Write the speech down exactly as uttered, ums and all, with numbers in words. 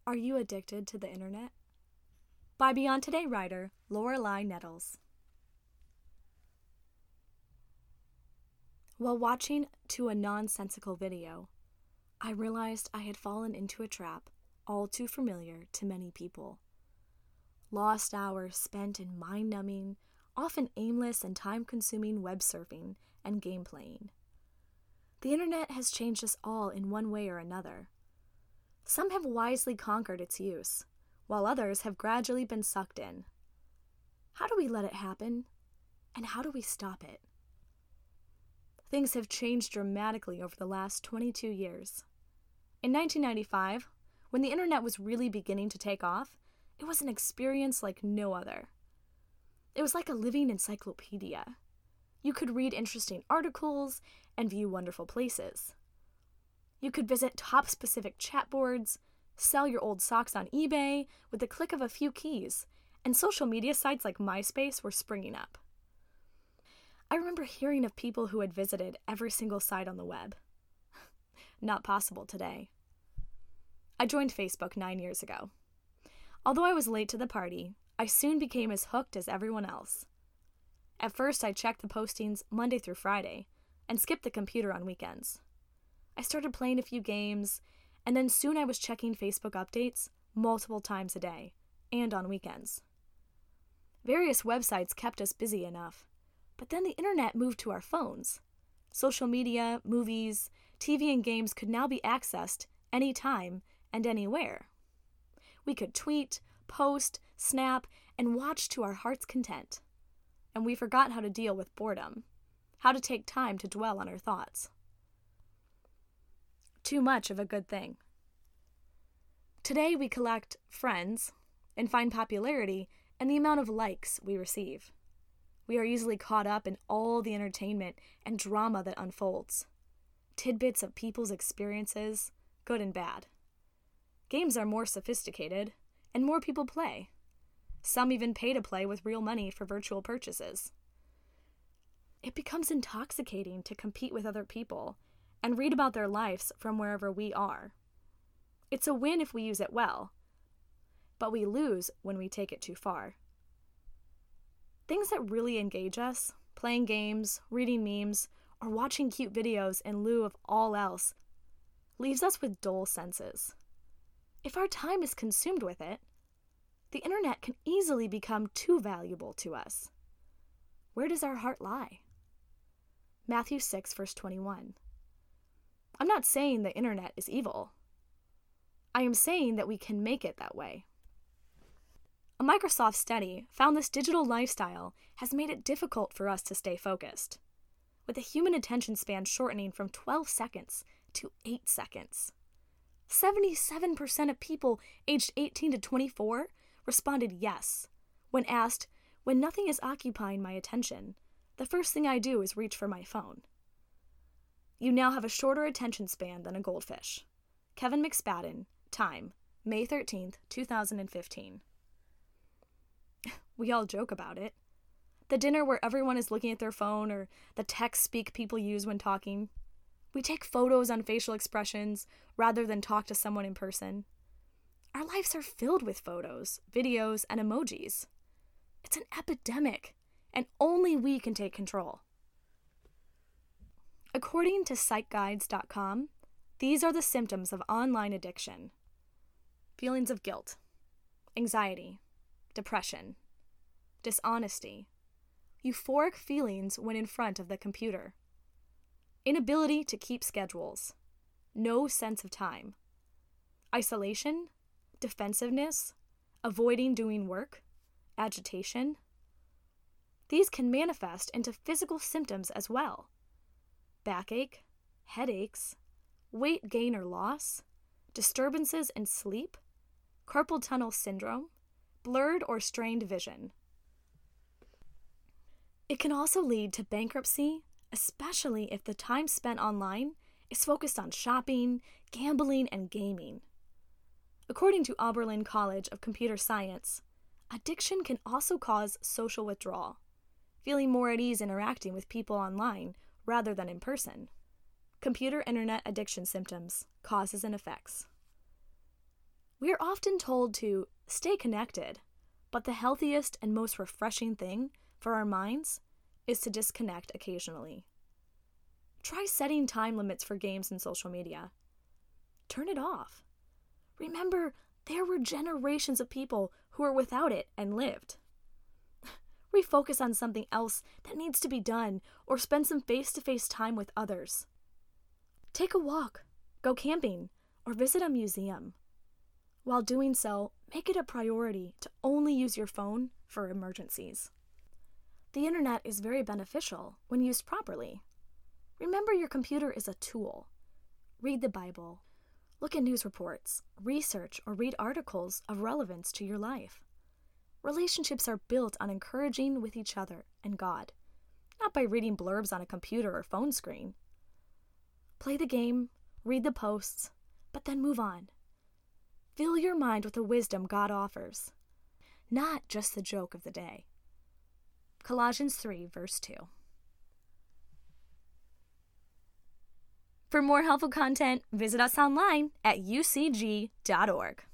Are you addicted to the internet? By Beyond Today writer Lorelei Nettles. While watching to a nonsensical video, I realized I had fallen into a trap all too familiar to many people. Lost hours spent in mind-numbing, often aimless and time-consuming web surfing and game playing. The internet has changed us all in one way or another. Some have wisely conquered its use, while others have gradually been sucked in. How do we let it happen? And how do we stop it? Things have changed dramatically over the last twenty-two years. In nineteen ninety-five, when the internet was really beginning to take off, it was an experience like no other. It was like a living encyclopedia. You could read interesting articles and view wonderful places. You could visit top-specific chat boards, sell your old socks on eBay with the click of a few keys, and social media sites like MySpace were springing up. I remember hearing of people who had visited every single site on the web. Not possible today. I joined Facebook nine years ago. Although I was late to the party, I soon became as hooked as everyone else. At first, I checked the postings Monday through Friday and skipped the computer on weekends. I started playing a few games, and then soon I was checking Facebook updates multiple times a day, and on weekends. Various websites kept us busy enough, but then the internet moved to our phones. Social media, movies, T V, and games could now be accessed anytime and anywhere. We could tweet, post, snap, and watch to our heart's content. And we forgot how to deal with boredom, how to take time to dwell on our thoughts. Too much of a good thing. Today we collect friends and find popularity in the amount of likes we receive. We are easily caught up in all the entertainment and drama that unfolds. Tidbits of people's experiences, good and bad. Games are more sophisticated, and more people play. Some even pay to play with real money for virtual purchases. It becomes intoxicating to compete with other people and read about their lives from wherever we are. It's a win if we use it well, but we lose when we take it too far. Things that really engage us, playing games, reading memes, or watching cute videos in lieu of all else, leaves us with dull senses. If our time is consumed with it, the internet can easily become too valuable to us. Where does our heart lie? Matthew six, verse twenty-one. I'm not saying the internet is evil. I am saying that we can make it that way. A Microsoft study found this digital lifestyle has made it difficult for us to stay focused, with the human attention span shortening from twelve seconds to eight seconds. seventy-seven percent of people aged eighteen to twenty-four responded yes when asked, "When nothing is occupying my attention, the first thing I do is reach for my phone." You now have a shorter attention span than a goldfish. Kevin McSpadden, Time, May thirteenth, two thousand fifteen. We all joke about it. The dinner where everyone is looking at their phone, or the text speak people use when talking. We take photos on facial expressions rather than talk to someone in person. Our lives are filled with photos, videos, and emojis. It's an epidemic, and only we can take control. According to psych guides dot com, these are the symptoms of online addiction. Feelings of guilt, anxiety, depression, dishonesty, euphoric feelings when in front of the computer, inability to keep schedules, no sense of time, isolation, defensiveness, avoiding doing work, agitation. These can manifest into physical symptoms as well. Backache, headaches, weight gain or loss, disturbances in sleep, carpal tunnel syndrome, blurred or strained vision. It can also lead to bankruptcy, especially if the time spent online is focused on shopping, gambling, and gaming. According to Oberlin College of Computer Science, addiction can also cause social withdrawal, feeling more at ease interacting with people online rather than in person. Computer internet addiction symptoms, causes and effects. We are often told to stay connected, but the healthiest and most refreshing thing for our minds is to disconnect occasionally. Try setting time limits for games and social media. Turn it off. Remember, there were generations of people who were without it and lived. Refocus on something else that needs to be done, or spend some face-to-face time with others. Take a walk, go camping, or visit a museum. While doing so, make it a priority to only use your phone for emergencies. The internet is very beneficial when used properly. Remember, your computer is a tool. Read the Bible. Look at news reports, research, or read articles of relevance to your life. Relationships are built on encouraging with each other and God, not by reading blurbs on a computer or phone screen. Play the game, read the posts, but then move on. Fill your mind with the wisdom God offers, not just the joke of the day. Colossians three, verse two. For more helpful content, visit us online at u c g dot org.